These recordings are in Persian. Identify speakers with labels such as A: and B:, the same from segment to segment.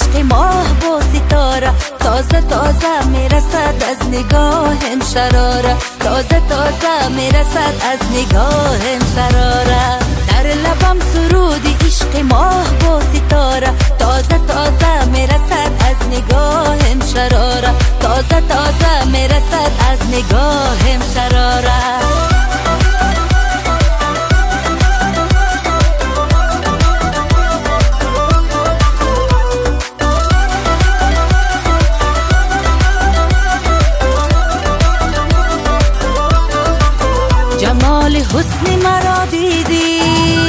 A: عشق ماه با ستاره، تازه تازه میرسد از نگاهم شراره، تازه تازه میرسد از نگاهم شراره. در لبم سرودی عشق ماه با ستاره، تازه تازه میرسد از نگاهم شراره، تازه تازه میرسد از نگاهم شراره. جمال حسن مرا دیدی،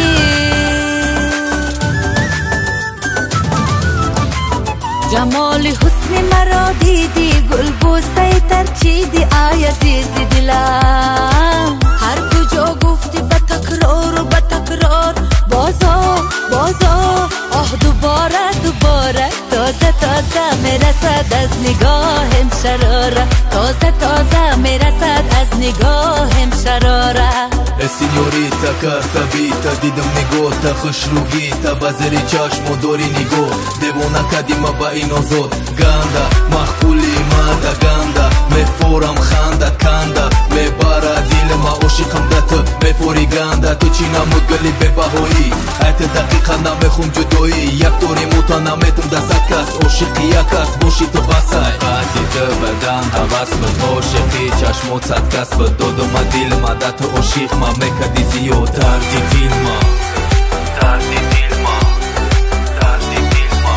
A: جمال حسن مرا دیدی، گل بوسه ترچیدی ای عزیز دلم. هر کجا گفتی به تکرار و به تکرار، بازا بازا آه دوباره دوباره، تازه تازه میرسد از نگاهم شراره، تازه تازه میرسد از نگاهم شراره.
B: سینیوریتا کارتا بیتا دیدم نگوتا خوش روگیتا، بازری چشم و دوری نگو دیوونه کدیما با این آزاد گنده، محکولی مادا گنده، میفورم خنده کنده، میباره دیل ما عاشقم ده تو میفوری گنده. تو چی نمود گلی به بهایی، حتی دقیقا نمیخوم جدایی، یک طوری موتا نمیتم دست کس، عاشقی یک کس باشی تو بسای قدی تو بدن حوث به عاشقی چشموت صد کس به دودو ما دیل ما ده تو عاشق ما میکدی زیادتر دیدیل ما دیدیل ما دیدیل ما.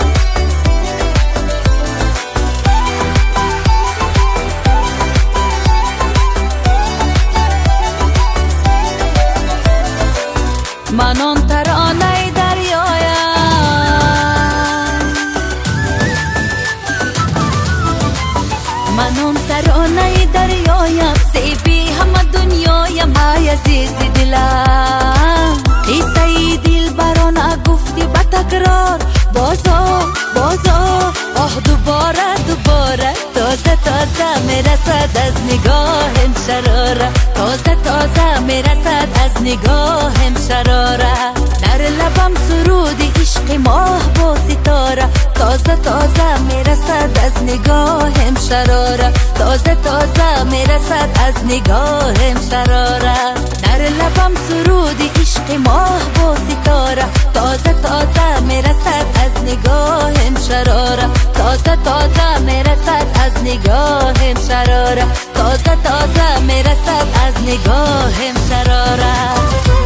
A: من آن ترانه دریایم، من آن ترانه دریایم، زیبی همه دنیایم ای عزیز دلم. قصه دل برانه گفتی به تکرار، بازا بازا آه دوباره دوباره، تازه تازه میرسد از نگاهم شراره، تازه تازه میرسد از نگاهم شراره. در لبم سرودی عشق ماه با ستاره، تازه تازه میرسد از نگاهم شراره، تازه تازه میرسد از نگاهم شراره. در لبم سرودی عشق ماه با ستاره، تازه تازه میرسد از نگاهم شراره، تازه تازه میرسد از نگاهم شراره، تازه تازه میرسد از نگاهم شراره.